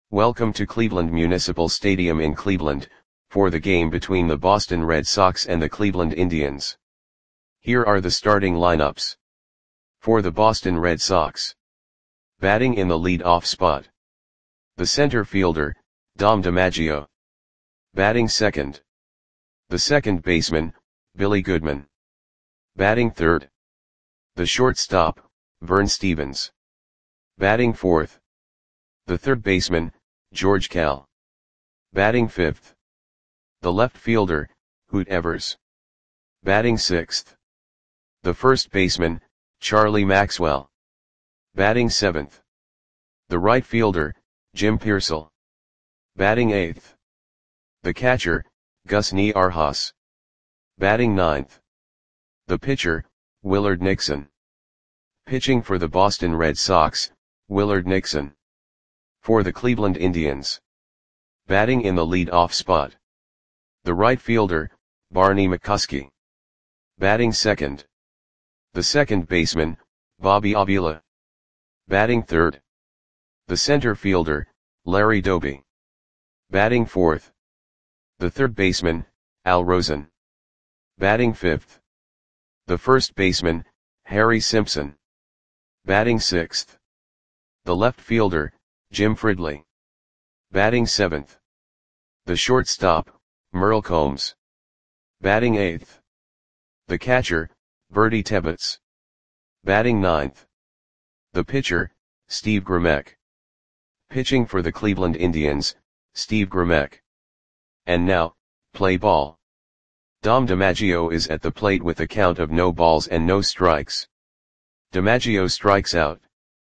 Welcome to Cleveland Municipal Stadium in Cleveland, for the game between the Boston Red Sox and the Cleveland Indians. Here are the starting lineups. For the Boston Red Sox. Batting in the lead-off spot. The center fielder, Dom DiMaggio. Batting second. The second baseman, Billy Goodman. Batting third. The shortstop, Vern Stephens. Batting fourth. The third baseman, George Kell. Batting fifth. The left fielder, Hoot Evers. Batting sixth. The first baseman, Charlie Maxwell. Batting seventh. The right fielder, Jim Piersall. Batting eighth. The catcher, Gus Niarchos. Batting ninth. The pitcher, Willard Nixon. Pitching for the Boston Red Sox, Willard Nixon. For the Cleveland Indians. Batting in the lead-off spot. The right fielder, Barney McCuskey. Batting second. The second baseman, Bobby Avila. Batting third. The center fielder, Larry Doby. Batting fourth. The third baseman, Al Rosen. Batting fifth. The first baseman, Harry Simpson. Batting sixth. The left fielder, Jim Fridley. Batting seventh. The shortstop, Merle Combs. Batting eighth. The catcher, Bertie Tebbetts. Batting ninth. The pitcher, Steve Grimek. Pitching for the Cleveland Indians, Steve Grimek. And now, play ball. Dom DiMaggio is at the plate with a count of no balls and no strikes. DiMaggio strikes out.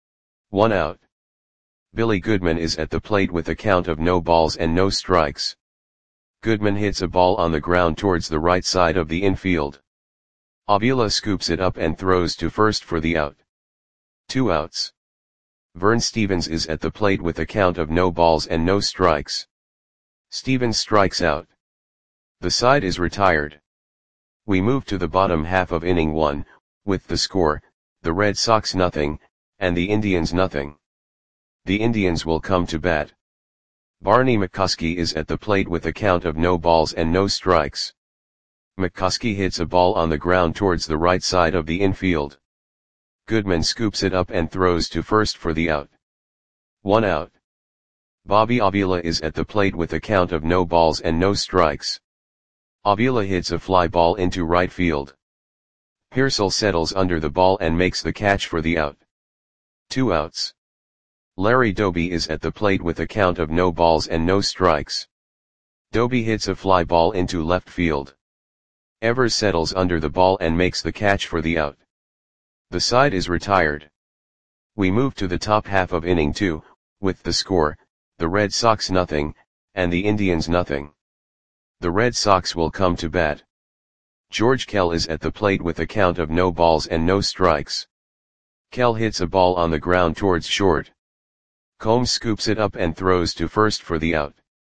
1 out. Billy Goodman is at the plate with a count of no balls and no strikes. Goodman hits a ball on the ground towards the right side of the infield. Avila scoops it up and throws to first for the out. 2 outs. Vern Stephens is at the plate with a count of no balls and no strikes. Stephens strikes out. The side is retired. We move to the bottom half of inning 1, with the score, the Red Sox nothing, and the Indians nothing. The Indians will come to bat. Barney McCuskey is at the plate with a count of no balls and no strikes. McCuskey hits a ball on the ground towards the right side of the infield. Goodman scoops it up and throws to first for the out. 1 out. Bobby Avila is at the plate with a count of no balls and no strikes. Avila hits a fly ball into right field. Piersall settles under the ball and makes the catch for the out. 2 outs. Larry Doby is at the plate with a count of no balls and no strikes. Doby hits a fly ball into left field. Evers settles under the ball and makes the catch for the out. The side is retired. We move to the top half of inning 2, with the score, the Red Sox nothing, and the Indians nothing. The Red Sox will come to bat. George Kell is at the plate with a count of no balls and no strikes. Kell hits a ball on the ground towards short. Combs scoops it up and throws to first for the out.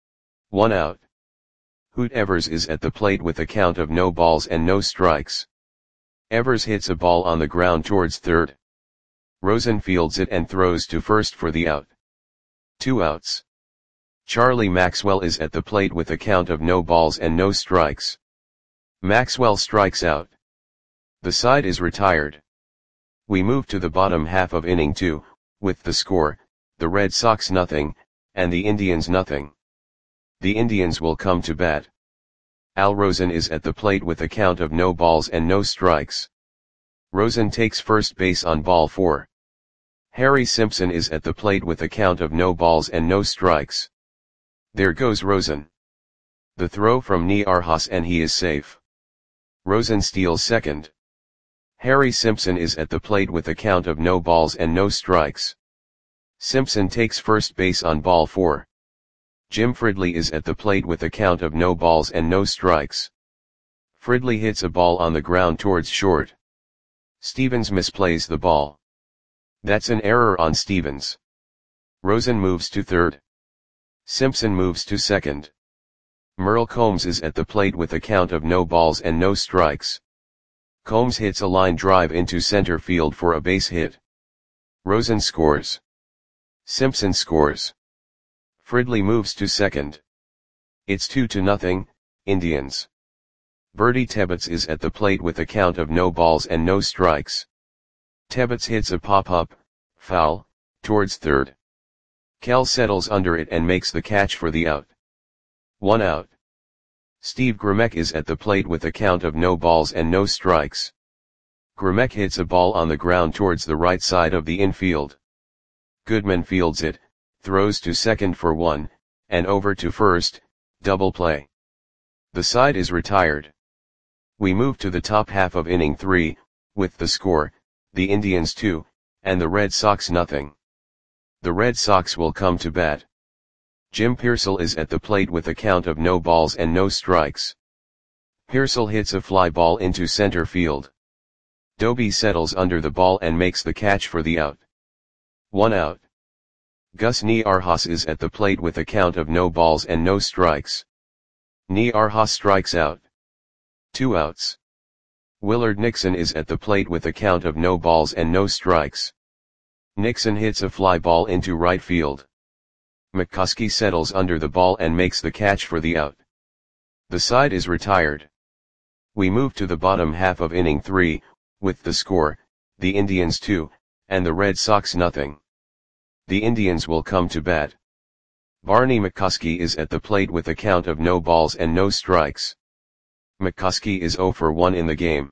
1 out. Hoot Evers is at the plate with a count of no balls and no strikes. Evers hits a ball on the ground towards third. Rosen fields it and throws to first for the out. 2 outs. Charlie Maxwell is at the plate with a count of no balls and no strikes. Maxwell strikes out. The side is retired. We move to the bottom half of inning 2, with the score, the Red Sox nothing, and the Indians nothing. The Indians will come to bat. Al Rosen is at the plate with a count of no balls and no strikes. Rosen takes first base on ball 4. Harry Simpson is at the plate with a count of no balls and no strikes. There goes Rosen. The throw from Niarchos and he is safe. Rosen steals second. Harry Simpson is at the plate with a count of no balls and no strikes. Simpson takes first base on ball 4. Jim Fridley is at the plate with a count of no balls and no strikes. Fridley hits a ball on the ground towards short. Stephens misplays the ball. That's an error on Stephens. Rosen moves to third. Simpson moves to second. Merle Combs is at the plate with a count of no balls and no strikes. Combs hits a line drive into center field for a base hit. Rosen scores. Simpson scores. Fridley moves to second. It's 2-0, Indians. Bertie Tebbets is at the plate with a count of no balls and no strikes. Tebbets hits a pop-up, foul, towards third. Kell settles under it and makes the catch for the out. 1 out. Steve Grimek is at the plate with a count of no balls and no strikes. Grimek hits a ball on the ground towards the right side of the infield. Goodman fields it, throws to second for 1, and over to first, double play. The side is retired. We move to the top half of inning 3, with the score, the Indians 2, and the Red Sox nothing. The Red Sox will come to bat. Jim Piersall is at the plate with a count of no balls and no strikes. Piersall hits a fly ball into center field. Doby settles under the ball and makes the catch for the out. 1 out. Gus Niarhas is at the plate with a count of no balls and no strikes. Niarhas strikes out. 2 outs. Willard Nixon is at the plate with a count of no balls and no strikes. Nixon hits a fly ball into right field. McCuskey settles under the ball and makes the catch for the out. The side is retired. We move to the bottom half of inning 3, with the score, the Indians 2, and the Red Sox nothing. The Indians will come to bat. Barney McCuskey is at the plate with a count of no balls and no strikes. McCuskey is 0 for 1 in the game.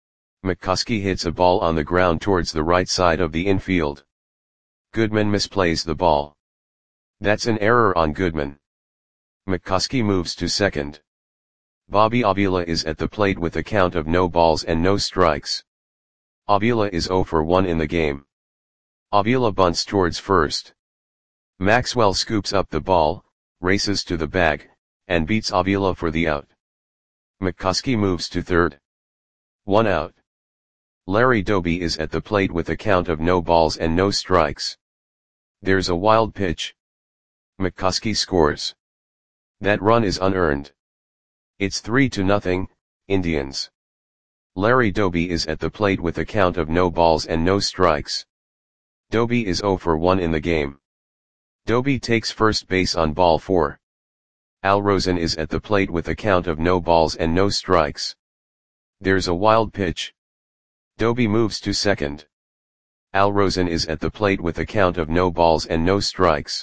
McCuskey hits a ball on the ground towards the right side of the infield. Goodman misplays the ball. That's an error on Goodman. McCuskey moves to second. Bobby Avila is at the plate with a count of no balls and no strikes. Avila is 0 for 1 in the game. Avila bunts towards first. Maxwell scoops up the ball, races to the bag, and beats Avila for the out. McCuskey moves to third. 1 out. Larry Doby is at the plate with a count of no balls and no strikes. There's a wild pitch. McCuskey scores. That run is unearned. It's 3-0, Indians. Larry Doby is at the plate with a count of no balls and no strikes. Doby is 0 for 1 in the game. Doby takes first base on ball 4. Al Rosen is at the plate with a count of no balls and no strikes. There's a wild pitch. Doby moves to second. Al Rosen is at the plate with a count of no balls and no strikes.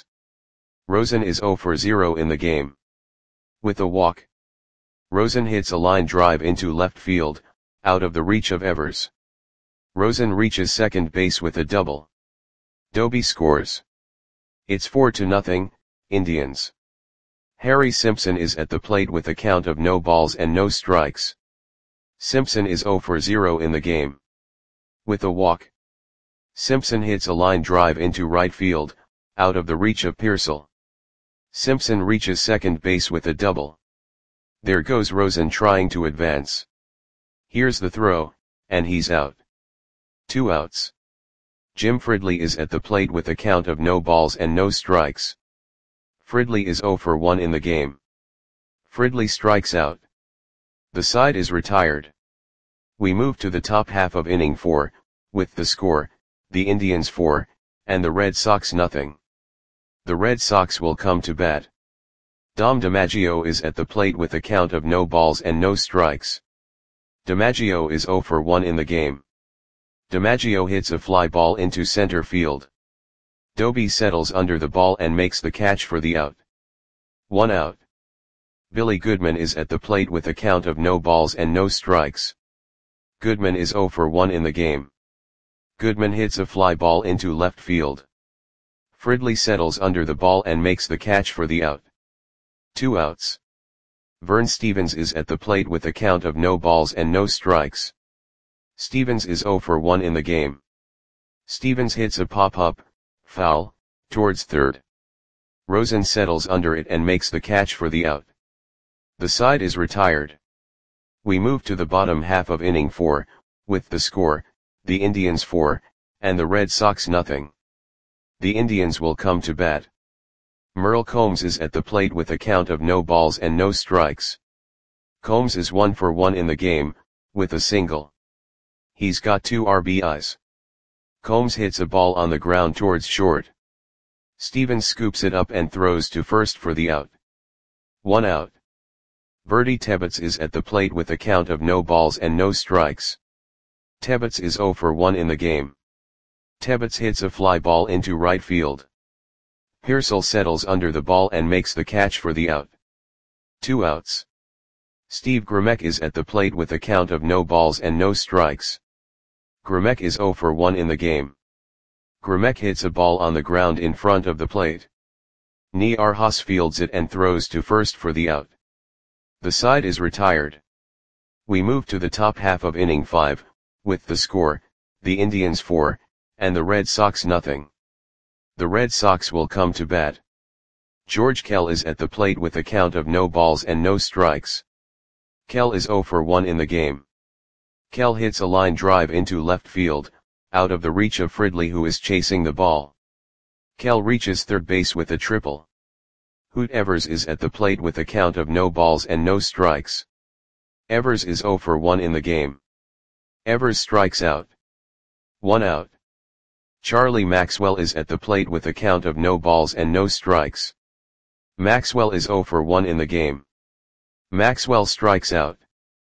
Rosen is 0 for 0 in the game. With a walk. Rosen hits a line drive into left field, out of the reach of Evers. Rosen reaches second base with a double. Doby scores. It's 4-0, Indians. Harry Simpson is at the plate with a count of no balls and no strikes. Simpson is 0 for 0 in the game. With a walk. Simpson hits a line drive into right field, out of the reach of Piersall. Simpson reaches second base with a double. There goes Rosen trying to advance. Here's the throw, and he's out. 2 outs. Jim Fridley is at the plate with a count of no balls and no strikes. Fridley is 0 for 1 in the game. Fridley strikes out. The side is retired. We move to the top half of inning 4, with the score, the Indians 4, and the Red Sox nothing. The Red Sox will come to bat. Dom DiMaggio is at the plate with a count of no balls and no strikes. DiMaggio is 0 for 1 in the game. DiMaggio hits a fly ball into center field. Doby settles under the ball and makes the catch for the out. 1 out. Billy Goodman is at the plate with a count of no balls and no strikes. Goodman is 0 for 1 in the game. Goodman hits a fly ball into left field. Fridley settles under the ball and makes the catch for the out. 2 outs. Vern Stevens is at the plate with a count of no balls and no strikes. Stevens is 0 for 1 in the game. Stevens hits a pop-up, foul, towards third. Rosen settles under it and makes the catch for the out. The side is retired. We move to the bottom half of inning 4, with the score, the Indians 4, and the Red Sox nothing. The Indians will come to bat. Merle Combs is at the plate with a count of no balls and no strikes. Combs is 1 for 1 in the game, with a single. He's got 2 RBIs. Combs hits a ball on the ground towards short. Stevens scoops it up and throws to first for the out. 1 out. Bertie Tebbets is at the plate with a count of no balls and no strikes. Tebbets is 0 for 1 in the game. Tebbets hits a fly ball into right field. Pearsall settles under the ball and makes the catch for the out. 2 outs. Steve Grimek is at the plate with a count of no balls and no strikes. Grimek is 0 for 1 in the game. Grimek hits a ball on the ground in front of the plate. Niar Haas fields it and throws to first for the out. The side is retired. We move to the top half of inning 5, with the score, the Indians 4, and the Red Sox nothing. The Red Sox will come to bat. George Kell is at the plate with a count of no balls and no strikes. Kell is 0 for 1 in the game. Kell hits a line drive into left field, out of the reach of Fridley who is chasing the ball. Kell reaches third base with a triple. Hoot Evers is at the plate with a count of no balls and no strikes. Evers is 0 for 1 in the game. Evers strikes out. 1 out. Charlie Maxwell is at the plate with a count of no balls and no strikes. Maxwell is 0 for 1 in the game. Maxwell strikes out.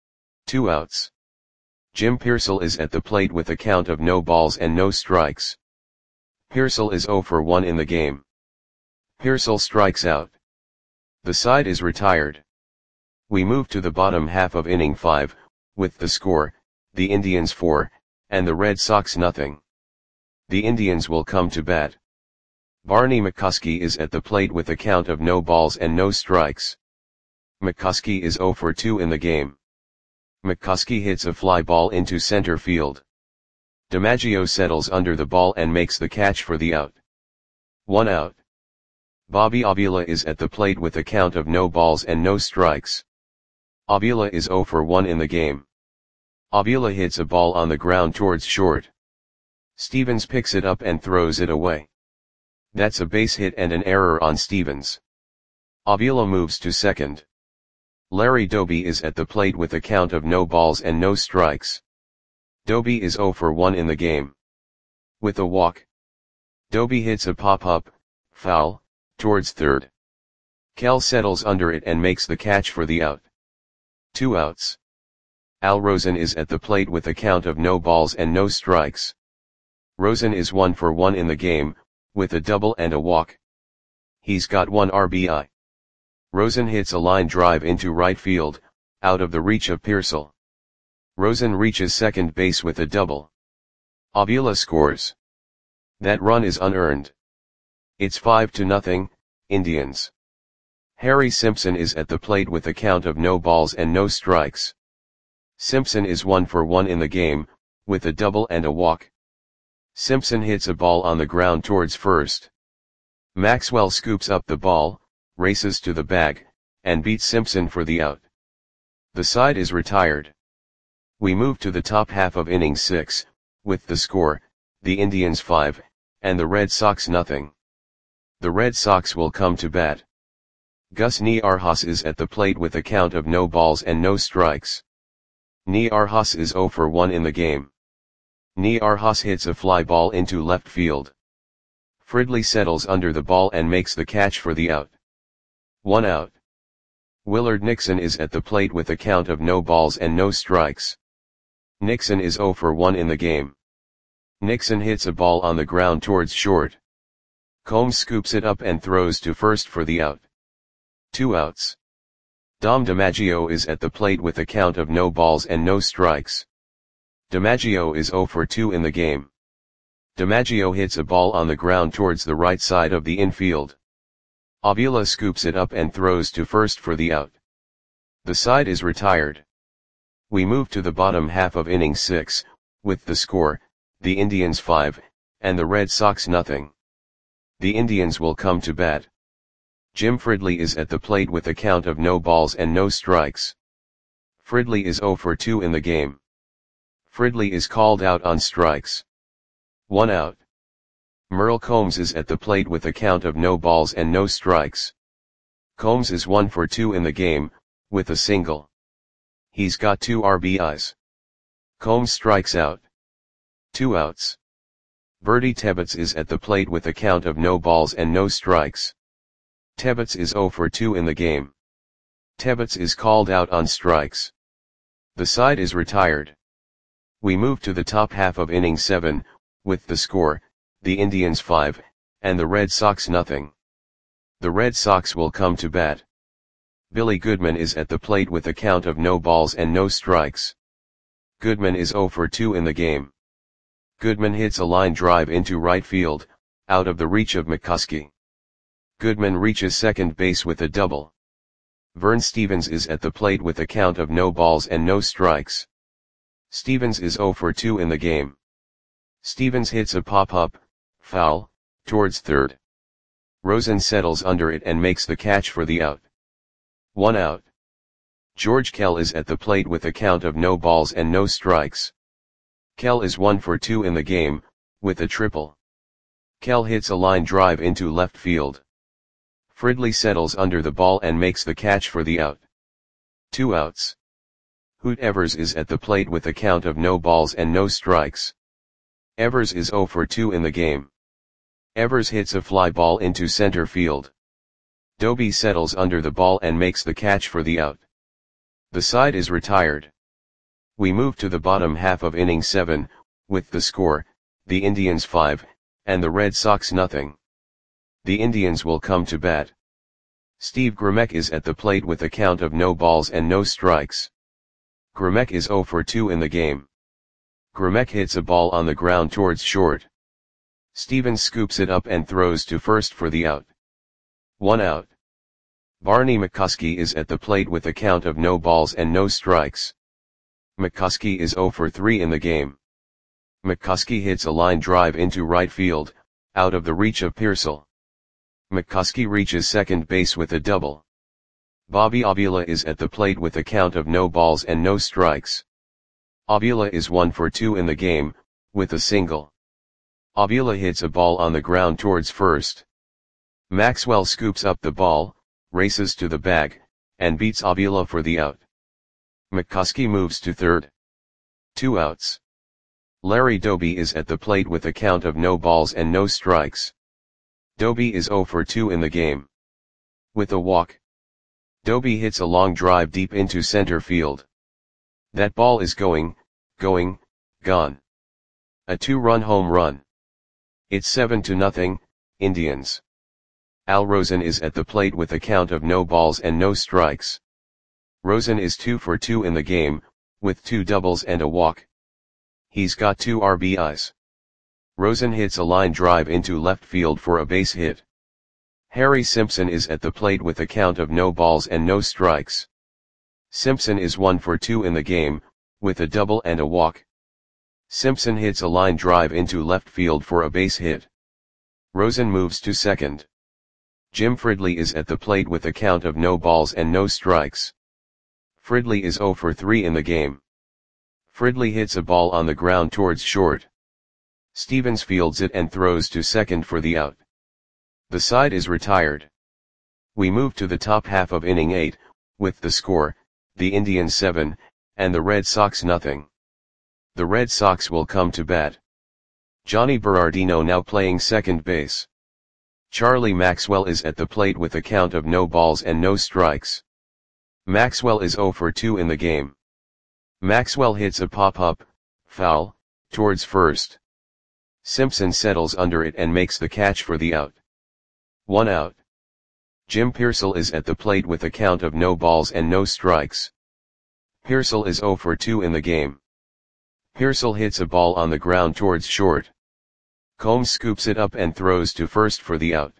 2 outs. Jim Pearsall is at the plate with a count of no balls and no strikes. Pearsall is 0 for 1 in the game. Pearsall strikes out. The side is retired. We move to the bottom half of inning 5, with the score, the Indians 4, and the Red Sox nothing. The Indians will come to bat. Barney McCuskey is at the plate with a count of no balls and no strikes. McCuskey is 0 for 2 in the game. McCuskey hits a fly ball into center field. DiMaggio settles under the ball and makes the catch for the out. 1 out. Bobby Avila is at the plate with a count of no balls and no strikes. Avila is 0 for 1 in the game. Avila hits a ball on the ground towards short. Stevens picks it up and throws it away. That's a base hit and an error on Stevens. Avila moves to second. Larry Doby is at the plate with a count of no balls and no strikes. Doby is 0 for 1 in the game. With a walk. Doby hits a pop-up, foul, towards third. Kell settles under it and makes the catch for the out. 2 outs. Al Rosen is at the plate with a count of no balls and no strikes. Rosen is 1 for 1 in the game, with a double and a walk. He's got 1 RBI. Rosen hits a line drive into right field, out of the reach of Pearsall. Rosen reaches second base with a double. Avila scores. That run is unearned. It's 5-0, Indians. Harry Simpson is at the plate with a count of no balls and no strikes. Simpson is 1 for 1 in the game, with a double and a walk. Simpson hits a ball on the ground towards first. Maxwell scoops up the ball, races to the bag, and beats Simpson for the out. The side is retired. We move to the top half of inning 6, with the score, the Indians 5, and the Red Sox nothing. The Red Sox will come to bat. Gus Niarhaus is at the plate with a count of no balls and no strikes. Niarhaus is 0 for 1 in the game. Niarhaus hits a fly ball into left field. Fridley settles under the ball and makes the catch for the out. 1 out. Willard Nixon is at the plate with a count of no balls and no strikes. Nixon is 0 for 1 in the game. Nixon hits a ball on the ground towards short. Combs scoops it up and throws to first for the out. 2 outs. Dom DiMaggio is at the plate with a count of no balls and no strikes. DiMaggio is 0 for 2 in the game. DiMaggio hits a ball on the ground towards the right side of the infield. Avila scoops it up and throws to first for the out. The side is retired. We move to the bottom half of inning 6, with the score, the Indians 5, and the Red Sox nothing. The Indians will come to bat. Jim Fridley is at the plate with a count of no balls and no strikes. Fridley is 0 for 2 in the game. Fridley is called out on strikes. 1 out. Merle Combs is at the plate with a count of no balls and no strikes. Combs is 1 for 2 in the game, with a single. He's got 2 RBIs. Combs strikes out. 2 outs. Bertie Tebbets is at the plate with a count of no balls and no strikes. Tebbets is 0 for 2 in the game. Tebbets is called out on strikes. The side is retired. We move to the top half of inning 7, with the score, the Indians 5, and the Red Sox nothing. The Red Sox will come to bat. Billy Goodman is at the plate with a count of no balls and no strikes. Goodman is 0 for 2 in the game. Goodman hits a line drive into right field, out of the reach of McCuskey. Goodman reaches second base with a double. Vern Stevens is at the plate with a count of no balls and no strikes. Stevens is 0 for 2 in the game. Stevens hits a pop-up, foul, towards third. Rosen settles under it and makes the catch for the out. 1 out. George Kell is at the plate with a count of no balls and no strikes. Kell is 1 for 2 in the game, with a triple. Kell hits a line drive into left field. Fridley settles under the ball and makes the catch for the out. 2 outs. Hoot Evers is at the plate with a count of no balls and no strikes. Evers is 0 for 2 in the game. Evers hits a fly ball into center field. Doby settles under the ball and makes the catch for the out. The side is retired. We move to the bottom half of inning 7, with the score, the Indians 5, and the Red Sox nothing. The Indians will come to bat. Steve Grimek is at the plate with a count of no balls and no strikes. Grimek is 0 for 2 in the game. Grimek hits a ball on the ground towards short. Stevens scoops it up and throws to first for the out. 1 out. Barney McCuskey is at the plate with a count of no balls and no strikes. McCuskey is 0 for 3 in the game. McCuskey hits a line drive into right field, out of the reach of Pearsall. McCuskey reaches second base with a double. Bobby Avila is at the plate with a count of no balls and no strikes. Avila is 1 for 2 in the game, with a single. Avila hits a ball on the ground towards first. Maxwell scoops up the ball, races to the bag, and beats Avila for the out. McCuskey moves to third. 2 outs. Larry Doby is at the plate with a count of no balls and no strikes. Doby is 0 for 2 in the game. With a walk. Doby hits a long drive deep into center field. That ball is gone. A 2-run home run. It's 7-0, Indians. Al Rosen is at the plate with a count of no balls and no strikes. Rosen is 2 for 2 in the game, with 2 doubles and a walk. He's got 2 RBIs. Rosen hits a line drive into left field for a base hit. Harry Simpson is at the plate with a count of no balls and no strikes. Simpson is 1 for 2 in the game, with a double and a walk. Simpson hits a line drive into left field for a base hit. Rosen moves to second. Jim Fridley is at the plate with a count of no balls and no strikes. Fridley is 0 for 3 in the game. Fridley hits a ball on the ground towards short. Stevens fields it and throws to second for the out. The side is retired. We move to the top half of inning 8, with the score, the Indians 7, and the Red Sox nothing. The Red Sox will come to bat. Johnny Berardino now playing second base. Charlie Maxwell is at the plate with a count of no balls and no strikes. Maxwell is 0 for 2 in the game. Maxwell hits a pop-up, foul, towards first. Simpson settles under it and makes the catch for the out. 1 out. Jim Pearsall is at the plate with a count of no balls and no strikes. Pearsall is 0 for 2 in the game. Pearsall hits a ball on the ground towards short. Combs scoops it up and throws to first for the out.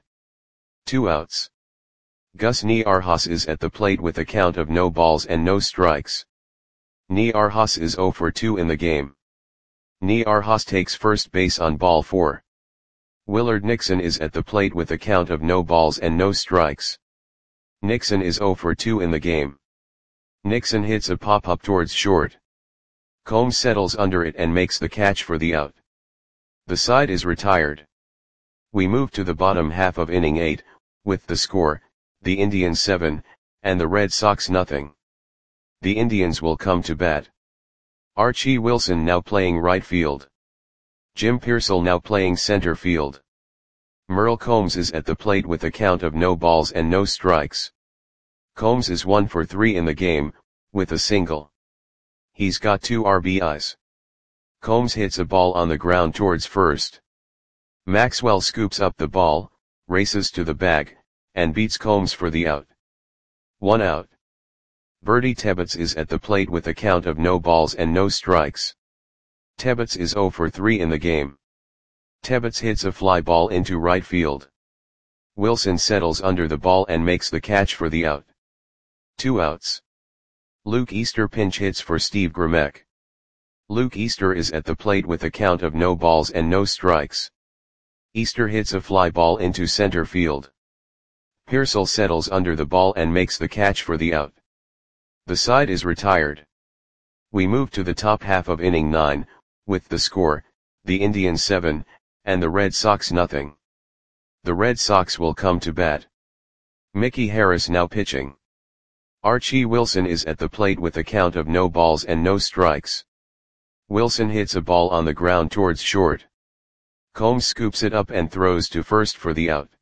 2 outs. Gus Niarhas is at the plate with a count of no balls and no strikes. Niarhas is 0 for 2 in the game. Niarhas takes first base on ball 4. Willard Nixon is at the plate with a count of no balls and no strikes. Nixon is 0 for 2 in the game. Nixon hits a pop-up towards short. Combs settles under it and makes the catch for the out. The side is retired. We move to the bottom half of inning 8, with the score, the Indians 7, and the Red Sox nothing. The Indians will come to bat. Archie Wilson now playing right field. Jim Pearsall now playing center field. Merle Combs is at the plate with a count of no balls and no strikes. Combs is 1 for 3 in the game, with a single. He's got 2 RBIs. Combs hits a ball on the ground towards first. Maxwell scoops up the ball, races to the bag, and beats Combs for the out. 1 out. Bertie Tebbetts is at the plate with a count of no balls and no strikes. Tebbetts is 0 for 3 in the game. Tebbetts hits a fly ball into right field. Wilson settles under the ball and makes the catch for the out. 2 outs. Luke Easter pinch hits for Steve Grimek. Luke Easter is at the plate with a count of no balls and no strikes. Easter hits a fly ball into center field. Pearsall settles under the ball and makes the catch for the out. The side is retired. We move to the top half of inning 9, with the score, the Indians 7, and the Red Sox nothing. The Red Sox will come to bat. Mickey Harris now pitching. Archie Wilson is at the plate with a count of no balls and no strikes. Wilson hits a ball on the ground towards short. Combs scoops it up and throws to first for the out.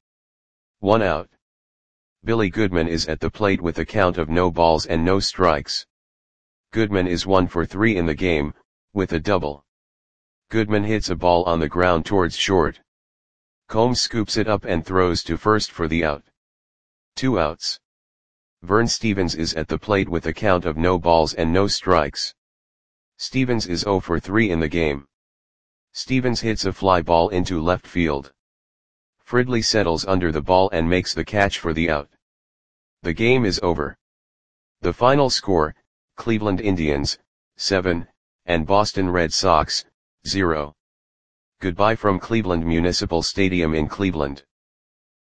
1 out. Billy Goodman is at the plate with a count of no balls and no strikes. Goodman is 1 for 3 in the game, with a double. Goodman hits a ball on the ground towards short. Combs scoops it up and throws to first for the out. 2 outs. Vern Stevens is at the plate with a count of no balls and no strikes. Stevens is 0 for 3 in the game. Stevens hits a fly ball into left field. Fridley settles under the ball and makes the catch for the out. The game is over. The final score, Cleveland Indians, 7, and Boston Red Sox, 0. Goodbye from Cleveland Municipal Stadium in Cleveland.